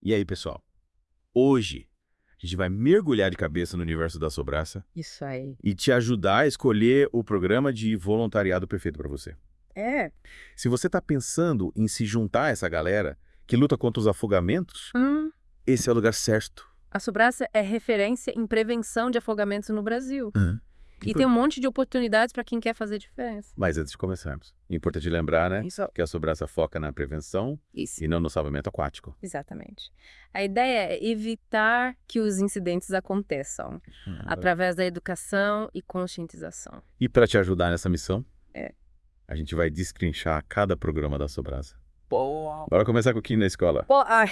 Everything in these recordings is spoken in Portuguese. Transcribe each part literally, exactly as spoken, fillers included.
E aí, pessoal? Hoje a gente vai mergulhar de cabeça no universo da Sobraça Isso aí. e te ajudar a escolher o programa de voluntariado perfeito para você. É. Se você está pensando em se juntar a essa galera que luta contra os afogamentos, Hum. esse é o lugar certo. A Sobraça é referência em prevenção de afogamentos no Brasil. Uhum. E tem um monte de oportunidades para quem quer fazer diferença. Mas antes de começarmos, é importante lembrar, né, Isso. que a Sobraça foca na prevenção Isso. e não no salvamento aquático. Exatamente. A ideia é evitar que os incidentes aconteçam, Uhum. através da educação e conscientização. E para te ajudar nessa missão, É. a gente vai destrinchar cada programa da Sobraça. Boa. Bora começar com o Kim na escola. Pô, ai.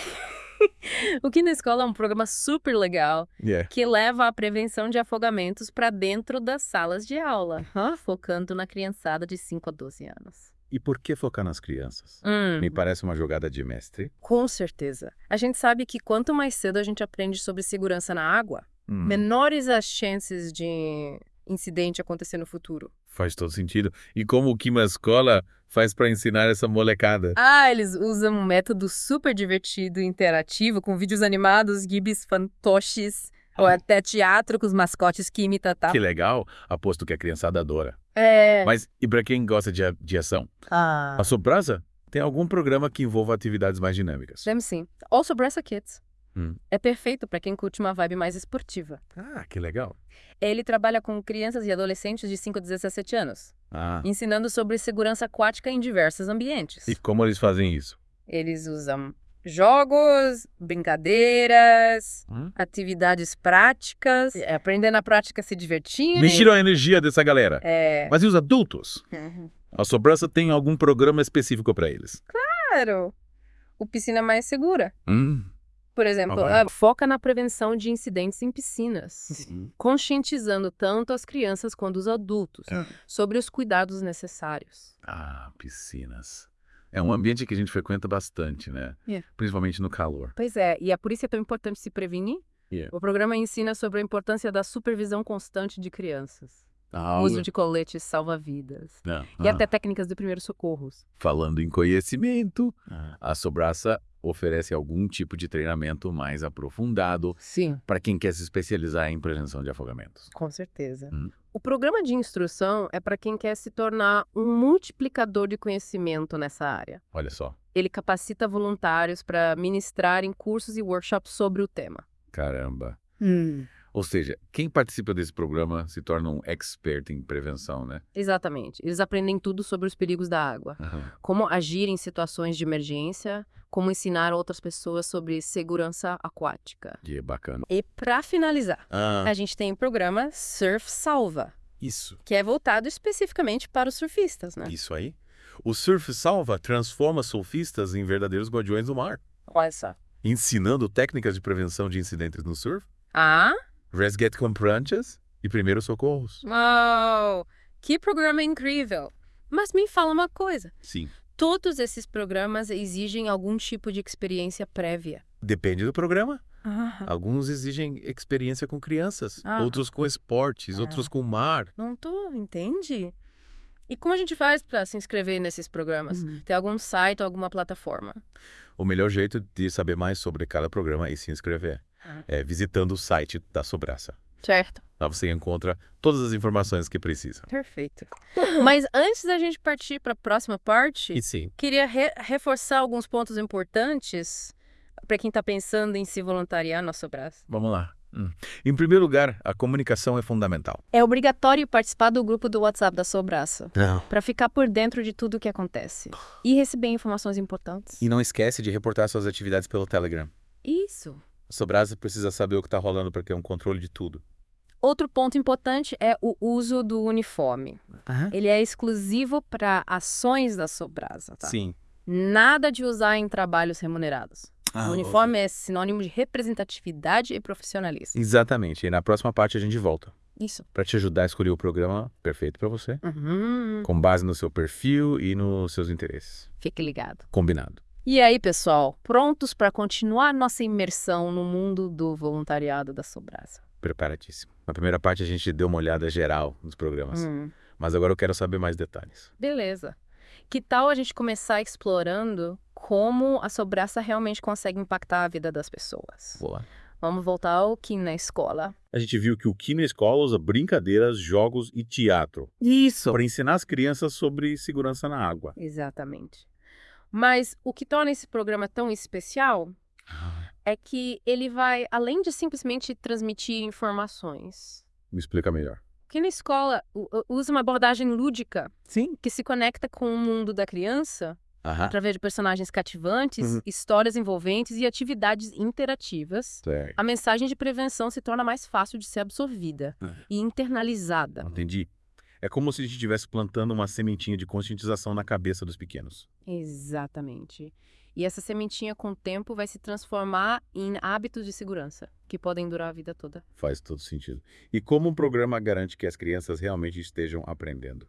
O Kim na Escola é um programa super legal Yeah. que leva a prevenção de afogamentos para dentro das salas de aula, huh? focando na criançada de cinco a doze anos. E por que focar nas crianças? Hum. Me parece uma jogada de mestre. Com certeza. A gente sabe que quanto mais cedo a gente aprende sobre segurança na água, Hum. menores as chances de incidente acontecer no futuro. Faz todo sentido. E como o Kim na escola faz para ensinar essa molecada? Ah, eles usam um método super divertido e interativo, com vídeos animados, gibis, fantoches, ou até teatro com os mascotes que imita, tá? Que legal. Aposto que a criançada adora. É. Mas e para quem gosta de, a- de ação? Ah. A Sobraça tem algum programa que envolva atividades mais dinâmicas? Temos sim. Ou Sobraça Kids. Hum. É perfeito para quem curte uma vibe mais esportiva. Ah, que legal. Ele trabalha com crianças e adolescentes de cinco a dezessete anos, Ah, ensinando sobre segurança aquática em diversos ambientes. e como eles fazem isso? Eles usam jogos, brincadeiras, Hum? atividades práticas, é, aprender na prática se divertindo. Me tiram a energia dessa galera. É. Mas e os adultos? Uhum. A Sobraça tem algum programa específico para eles? Claro. O Piscina Mais Segura. Hum. Por exemplo, Ah, vai. ah, foca na prevenção de incidentes em piscinas, conscientizando tanto as crianças quanto os adultos Ah. sobre os cuidados necessários. Ah, piscinas. É um ambiente que a gente frequenta bastante, né? É. Principalmente no calor. Pois é, e é por isso que é tão importante se prevenir. Yeah. O programa ensina sobre a importância da supervisão constante de crianças, Ah, uso de coletes salva-vidas Não. e Ah. até técnicas de primeiros socorros. Falando em conhecimento, a Sobraça oferece algum tipo de treinamento mais aprofundado Sim, para quem quer se especializar em prevenção de afogamentos. com certeza. Hum. O programa de instrução é para quem quer se tornar um multiplicador de conhecimento nessa área. Olha só, Ele capacita voluntários para ministrar em cursos e workshops sobre o tema. caramba. Ou seja, quem participa desse programa se torna um expert em prevenção, né? Exatamente. Eles aprendem tudo sobre os perigos da água. Como agir em situações de emergência, como ensinar outras pessoas sobre segurança aquática. Que bacana. E para finalizar, Ah, a gente tem o programa Surf Salva, isso. que é voltado especificamente para os surfistas, né? Isso aí. O Surf Salva transforma surfistas em verdadeiros guardiões do mar, Olha só. ensinando técnicas de prevenção de incidentes no surf, Ah? resgate com pranchas e primeiros socorros. Uau! Que programa incrível! Mas me fala uma coisa. Sim. Todos esses programas exigem algum tipo de experiência prévia. Depende do programa. Ah, Alguns exigem experiência com crianças, Ah. outros com esportes, Ah. outros com mar. não tô, entende? E como a gente faz para se inscrever nesses programas? Tem algum site ou alguma plataforma? O melhor jeito de saber mais sobre cada programa e se inscrever Ah. é visitando o site da Sobraça. Certo. Lá você encontra todas as informações que precisa. Perfeito. Mas antes da gente partir para a próxima parte, E sim, queria re- reforçar alguns pontos importantes para quem está pensando em se voluntariar no Sobraça. vamos lá. Hum. Em primeiro lugar, a comunicação é fundamental. É obrigatório participar do grupo do WhatsApp da Sobraça, Não. para ficar por dentro de tudo o que acontece e receber informações importantes. E não esquece de reportar suas atividades pelo Telegram. Isso. A Sobraça precisa saber o que está rolando para ter um controle de tudo. Outro ponto importante é o uso do uniforme. Ele é exclusivo para ações da Sobrasa, tá? Sim. Nada de usar em trabalhos remunerados. Ah, o uniforme é sinônimo de representatividade e profissionalismo. Exatamente. E na próxima parte a gente volta Isso. para te ajudar a escolher o programa perfeito para você, Uhum. com base no seu perfil e nos seus interesses. Fique ligado. Combinado. E aí, pessoal, prontos para continuar nossa imersão no mundo do voluntariado da Sobrasa? Preparadíssimo. Na primeira parte a gente deu uma olhada geral nos programas, Hum. mas agora eu quero saber mais detalhes. Beleza. Que tal a gente começar explorando como a sobraça realmente consegue impactar a vida das pessoas? Boa. Vamos voltar ao Kim na escola. A gente viu que o Kim na escola usa brincadeiras, jogos e teatro Isso. para ensinar as crianças sobre segurança na água. Exatamente. Mas o que torna esse programa tão especial é que ele vai, além de simplesmente transmitir informações, Me explica melhor. que na escola u- u- usa uma abordagem lúdica Sim. que se conecta com o mundo da criança Aham. através de personagens cativantes, Uhum. histórias envolventes e atividades interativas. Certo. A mensagem de prevenção se torna mais fácil de ser absorvida É. e internalizada. Entendi. É como se a gente estivesse plantando uma sementinha de conscientização na cabeça dos pequenos. Exatamente. E essa sementinha, com o tempo, vai se transformar em hábitos de segurança, que podem durar a vida toda. Faz todo sentido. E como um programa garante que as crianças realmente estejam aprendendo?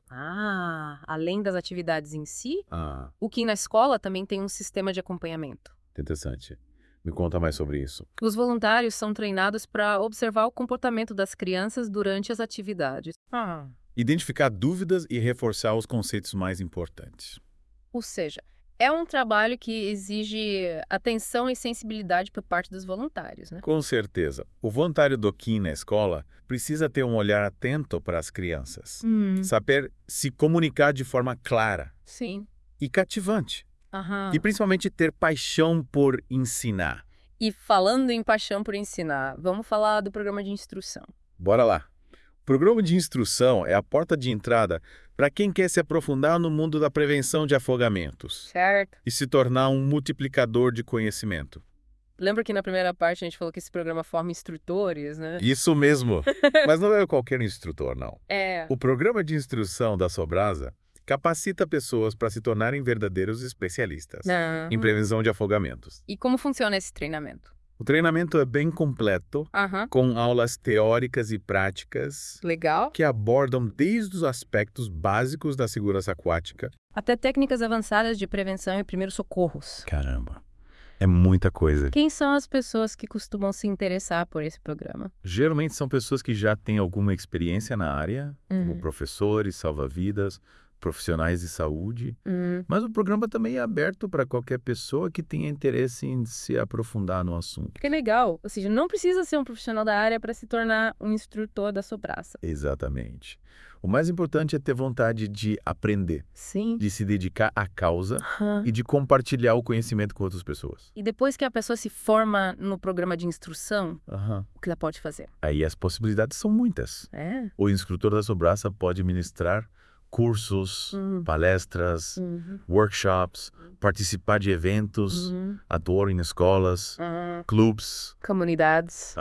Ah, além das atividades em si, Ah, o Kim na escola também tem um sistema de acompanhamento. interessante. Me conta mais sobre isso. Os voluntários são treinados para observar o comportamento das crianças durante as atividades. Ah. Identificar dúvidas e reforçar os conceitos mais importantes. Ou seja, é um trabalho que exige atenção e sensibilidade por parte dos voluntários, né? Com certeza. O voluntário do Kim na escola precisa ter um olhar atento para as crianças. Hum. Saber se comunicar de forma clara Sim. e cativante. Aham. E principalmente ter paixão por ensinar. E falando em paixão por ensinar, vamos falar do programa de instrução. Bora lá. O programa de instrução é a porta de entrada para quem quer se aprofundar no mundo da prevenção de afogamentos Certo. e se tornar um multiplicador de conhecimento. Lembra que na primeira parte a gente falou que esse programa forma instrutores, né? Isso mesmo. Mas não é qualquer instrutor, não. É. O programa de instrução da Sobrasa capacita pessoas para se tornarem verdadeiros especialistas Não. em prevenção de afogamentos. E como funciona esse treinamento? O treinamento é bem completo, Aham. com aulas teóricas e práticas Legal. que abordam desde os aspectos básicos da segurança aquática. Até técnicas avançadas de prevenção e primeiros socorros. Caramba, é muita coisa. Quem são as pessoas que costumam se interessar por esse programa? Geralmente são pessoas que já têm alguma experiência na área, como Uhum. professores, salva-vidas, profissionais de saúde. Hum. Mas o programa também é aberto para qualquer pessoa que tenha interesse em se aprofundar no assunto. Que legal. Ou seja, não precisa ser um profissional da área para se tornar um instrutor da sobraça. Exatamente. O mais importante é ter vontade de aprender, Sim. de se dedicar à causa Aham. e de compartilhar o conhecimento com outras pessoas. E depois que a pessoa se forma no programa de instrução, Aham. o que ela pode fazer? Aí as possibilidades são muitas. É? O instrutor da Sobraça pode ministrar cursos, Hum. palestras, Uhum. workshops, participar de eventos, Uhum. atuar em escolas, Uhum. clubes. Comunidades.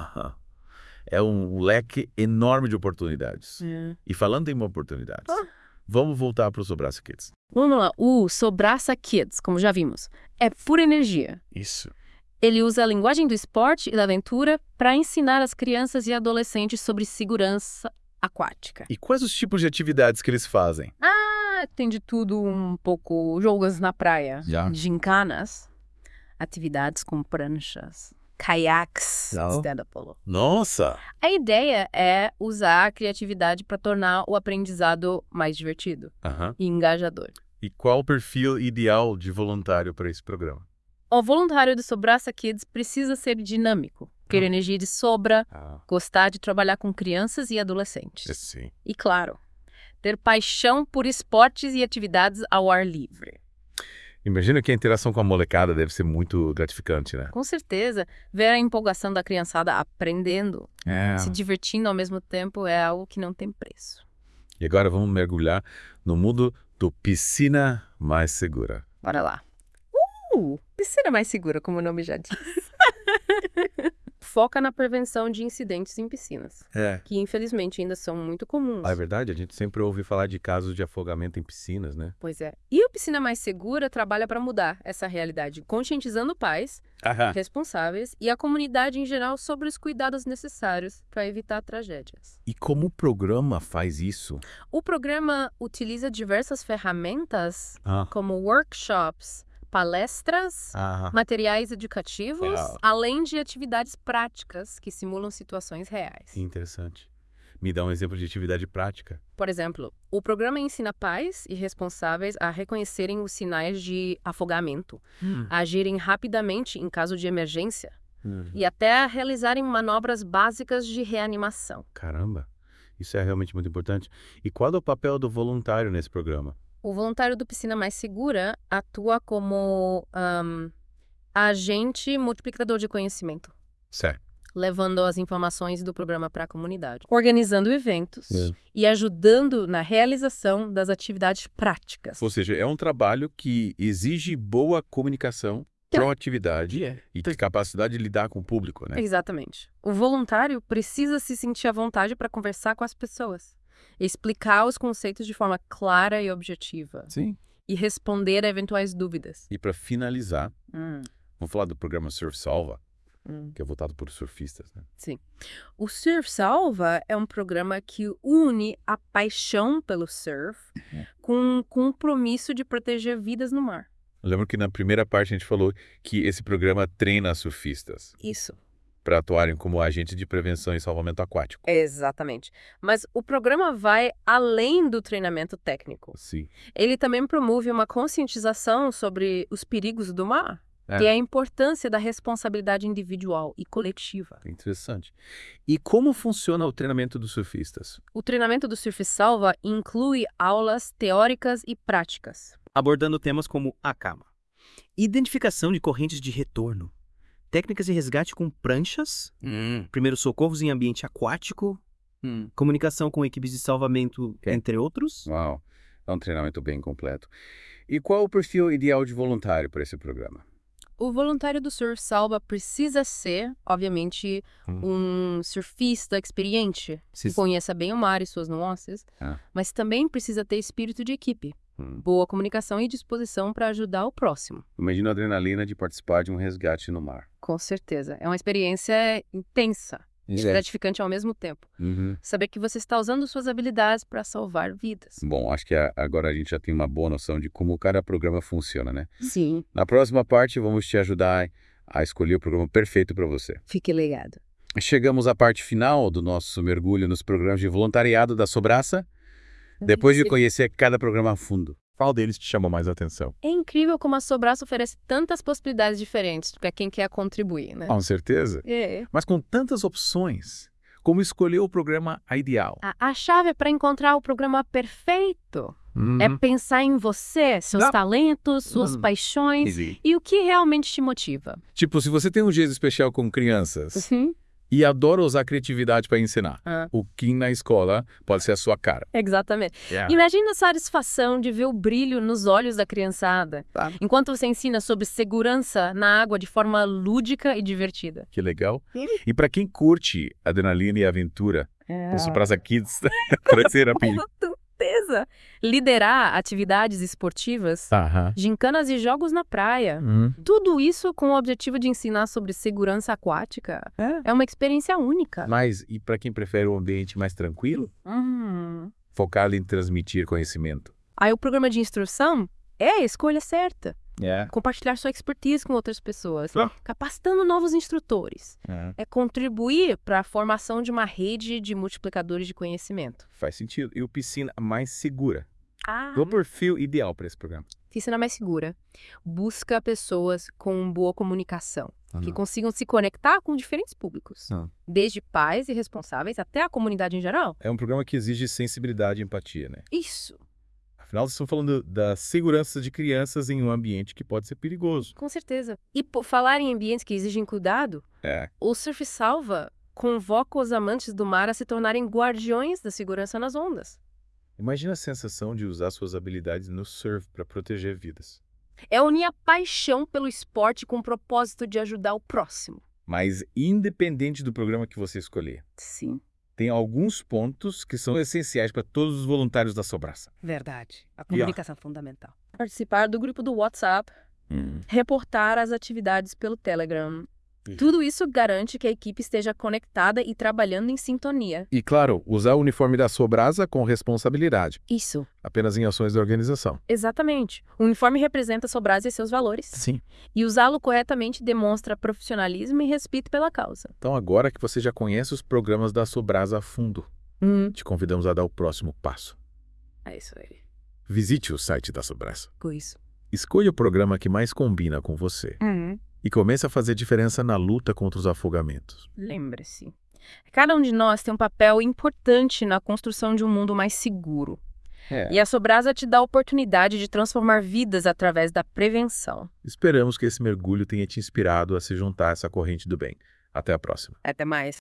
É um leque enorme de oportunidades. É. E falando em oportunidades, Ah. vamos voltar para o Sobraça Kids. Vamos lá. O Sobraça Kids, como já vimos, é pura energia. Isso. Ele usa a linguagem do esporte e da aventura para ensinar as crianças e adolescentes sobre segurança aquática. E quais os tipos de atividades que eles fazem? Ah, tem de tudo um pouco. Jogos na praia, Já. gincanas, atividades com pranchas, caiaques, Não. stand-up polo. Nossa! A ideia é usar a criatividade para tornar o aprendizado mais divertido Aham. e engajador. E qual o perfil ideal de voluntário para esse programa? O voluntário do Sobraça Kids precisa ser dinâmico, ter Ah. energia de sobra, Ah, gostar de trabalhar com crianças e adolescentes. sim. E, claro, ter paixão por esportes e atividades ao ar livre. Imagino que a interação com a molecada deve ser muito gratificante, né? Com certeza, ver a empolgação da criançada aprendendo, É. se divertindo ao mesmo tempo é algo que não tem preço. E agora vamos mergulhar no mundo do piscina mais segura. Bora lá. Uh! Piscina mais segura, como o nome já diz. Foca na prevenção de incidentes em piscinas, É. que infelizmente ainda são muito comuns. Ah, é verdade, a gente sempre ouve falar de casos de afogamento em piscinas, né? Pois é. E o Piscina Mais Segura trabalha para mudar essa realidade, conscientizando pais, Aham. responsáveis e a comunidade em geral sobre os cuidados necessários para evitar tragédias. E como o programa faz isso? O programa utiliza diversas ferramentas, Ah. como workshops, palestras, Ah. materiais educativos, Legal. além de atividades práticas que simulam situações reais. Interessante. Me dá um exemplo de atividade prática. Por exemplo, o programa ensina pais e responsáveis a reconhecerem os sinais de afogamento, Hum. a agirem rapidamente em caso de emergência Hum. e até a realizarem manobras básicas de reanimação. Caramba, isso é realmente muito importante. E qual é o papel do voluntário nesse programa? O voluntário do Piscina Mais Segura atua como ahn, agente multiplicador de conhecimento, Certo. levando as informações do programa para a comunidade, organizando eventos É. e ajudando na realização das atividades práticas. Ou seja, é um trabalho que exige boa comunicação, Tá. proatividade e capacidade de lidar com o público, né? Exatamente. O voluntário precisa se sentir à vontade para conversar com as pessoas, explicar os conceitos de forma clara e objetiva Sim. e responder a eventuais dúvidas. E para finalizar, Hum, vamos falar do programa Surf Salva, hum. que é voltado por surfistas, né? Sim. O Surf Salva é um programa que une a paixão pelo surf com um compromisso de proteger vidas no mar. Eu lembro que na primeira parte a gente falou que esse programa treina surfistas Isso. para atuarem como agentes de prevenção e salvamento aquático. Exatamente. Mas o programa vai além do treinamento técnico. Sim. Ele também promove uma conscientização sobre os perigos do mar É. e a importância da responsabilidade individual e coletiva. Interessante. E como funciona o treinamento dos surfistas? O treinamento do Surf Salva inclui aulas teóricas e práticas. Abordando temas como a cama, identificação de correntes de retorno, técnicas de resgate com pranchas, Hum. primeiros socorros em ambiente aquático, Hum. comunicação com equipes de salvamento, Ok. entre outros. Uau, é um treinamento bem completo. E qual o perfil ideal de voluntário para esse programa? O voluntário do Surf Salva precisa ser, obviamente, um surfista experiente, que Se- conheça bem o mar e suas nuances, Ah. mas também precisa ter espírito de equipe, Hum. boa comunicação e disposição para ajudar o próximo. Imagina a adrenalina de participar de um resgate no mar. Com certeza. É uma experiência intensa e gratificante ao mesmo tempo. Uhum. Saber que você está usando suas habilidades para salvar vidas. Bom, acho que a- agora a gente já tem uma boa noção de como cada programa funciona, né? Sim. Na próxima parte, vamos te ajudar a escolher o programa perfeito para você. Fique ligado. Chegamos à parte final do nosso mergulho nos programas de voluntariado da Sobraça, depois de conhecer cada programa a fundo. Qual deles te chamou mais atenção? É incrível como a Sobraça oferece tantas possibilidades diferentes para quem quer contribuir, né? Com certeza. É. Mas com tantas opções, como escolher o programa ideal? A, a chave para encontrar o programa perfeito Uhum. é pensar em você, seus Não. talentos, suas Hum. paixões Easy. e o que realmente te motiva. Tipo, se você tem um jeito especial com crianças Uhum. e adora usar a criatividade para ensinar, Ah. o Kim na escola pode ser a sua cara. Exatamente. Yeah. Imagina a satisfação de ver o brilho nos olhos da criançada, Tá. enquanto você ensina sobre segurança na água de forma lúdica e divertida. Que legal. E para quem curte adrenalina e aventura, É. o Sobraça Kids crescer rapidinho. Com certeza. Liderar atividades esportivas, Aham. gincanas e jogos na praia. Hum. Tudo isso com o objetivo de ensinar sobre segurança aquática. É. É uma experiência única. Mas e para quem prefere um ambiente mais tranquilo, Hum. focado em transmitir conhecimento? Aí o programa de instrução é a escolha certa. É. Compartilhar sua expertise com outras pessoas, Ah. capacitando novos instrutores. É. É contribuir para a formação de uma rede de multiplicadores de conhecimento. Faz sentido. E o Piscina Mais Segura? Ah. Qual o perfil ideal para esse programa? Piscina Mais Segura busca pessoas com boa comunicação, que Aham. consigam se conectar com diferentes públicos, Ah. desde pais e responsáveis até a comunidade em geral. É um programa que exige sensibilidade e empatia, né? Isso, Afinal, vocês estão falando da segurança de crianças em um ambiente que pode ser perigoso. com certeza. E por falar em ambientes que exigem cuidado, É. o Surf Salva convoca os amantes do mar a se tornarem guardiões da segurança nas ondas. Imagina a sensação de usar suas habilidades no surf para proteger vidas. É unir a paixão pelo esporte com o propósito de ajudar o próximo. Mas independente do programa que você escolher, Sim, tem alguns pontos que são essenciais para todos os voluntários da Sobraça. verdade. A comunicação é fundamental. Participar do grupo do WhatsApp, reportar as atividades pelo Telegram. Isso. Tudo isso garante que a equipe esteja conectada e trabalhando em sintonia. E, claro, usar o uniforme da Sobrasa com responsabilidade, Isso, apenas em ações da organização. exatamente. O uniforme representa a Sobrasa e seus valores. Sim. E usá-lo corretamente demonstra profissionalismo e respeito pela causa. Então, agora que você já conhece os programas da Sobrasa a fundo, Hum, te convidamos a dar o próximo passo. é isso aí. Visite o site da Sobrassa. Com isso. Escolha o programa que mais combina com você Uhum. e comece a fazer diferença na luta contra os afogamentos. Lembre-se, cada um de nós tem um papel importante na construção de um mundo mais seguro. E a Sobrasa te dá a oportunidade de transformar vidas através da prevenção. Esperamos que esse mergulho tenha te inspirado a se juntar a essa corrente do bem. Até a próxima. Até mais.